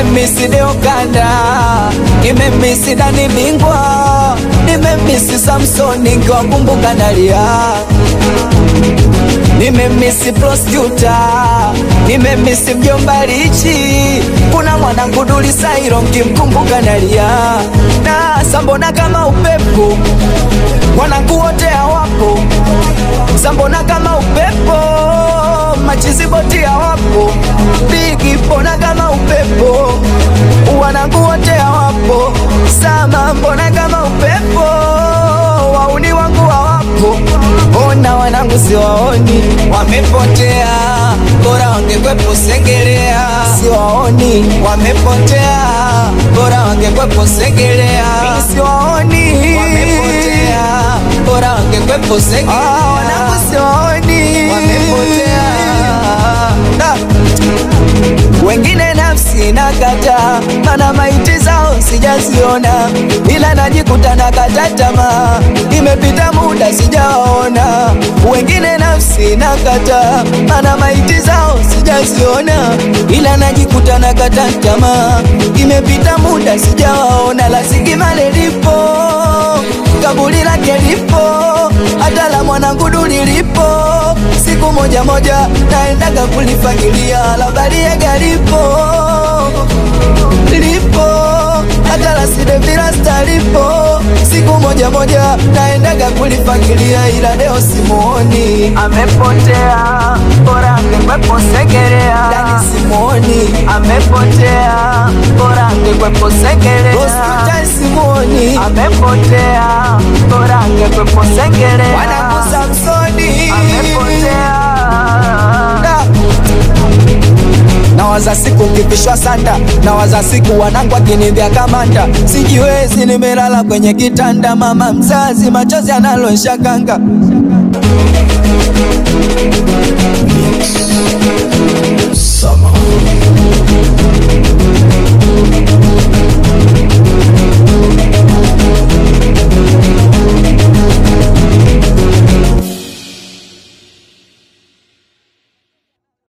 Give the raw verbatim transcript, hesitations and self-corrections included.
nimemisi Deokanda, nimemisi Dani Bingwa, nimemisi Samsoni nkiwakumbuka nalia. Nimemisi Prosecutor, nimemisi mjomba Richi, kuna mwanangu Duli Sairo nkimkumbuka nalia. Na sambona kama upepo, wanangu wote hawapo. Sambona kama upepo, machizi boti hawapo. Bigi mbona kama upepo, wanangu wote hawapo. Sama mbona kama upepo, wauni wangu hawapo. Ona wanangu siwaoni, wamepotea, bora wangekwepo Segerea. Siwaoni, wamepotea, bora wangekwepo Segerea. Siwaoni, wamepotea, bora wangekwepo Segerea. Ah, wanangu siwaoni, wamepotea. Da. Wengine nafsi nakata, mana maiti zao sijaziona, ila najikuta nakata tamaa, imepita muda sijaona. Wengine nafsi nakata, mana maiti zao sijaziona, ila najikuta nakata tamaa, imepita muda sijaona. La Sigimale lipo, kaburi lake lipo, hata la mwanangu Duli lipo. Siku moja moja naendaga kulifagilia, la Bariega lipo, lipo, hata la Sidevila Star lipo. Siku moja moja naendaga kulifagilia, ila leo simuoni, amepotea, bora angekwepo Segerea. Dani simuoni, amepotea, bora angekwepo Segerea. Prosecutor simuoni, amepotea, bora angekwepo Segerea. Wanangu Samsoni, amepotea. Nawaza siku kipishwa sanda, nawaza siku wanangu akinivya kamanda. Sijiwezi nimelala kwenye kitanda, mama mzazi machozi analosha kanga.